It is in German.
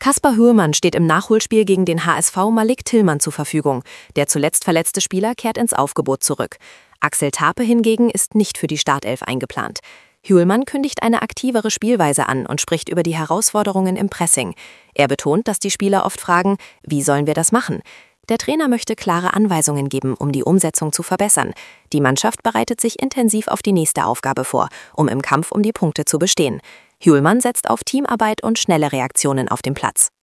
Kaspar Hürmann steht im Nachholspiel gegen den HSV Malik Tillmann zur Verfügung. Der zuletzt verletzte Spieler kehrt ins Aufgebot zurück. Axel Tape hingegen ist nicht für die Startelf eingeplant. Hürmann kündigt eine aktivere Spielweise an und spricht über die Herausforderungen im Pressing. Er betont, dass die Spieler oft fragen, wie sollen wir das machen? Der Trainer möchte klare Anweisungen geben, um die Umsetzung zu verbessern. Die Mannschaft bereitet sich intensiv auf die nächste Aufgabe vor, um im Kampf um die Punkte zu bestehen. Hürmann setzt auf Teamarbeit und schnelle Reaktionen auf dem Platz.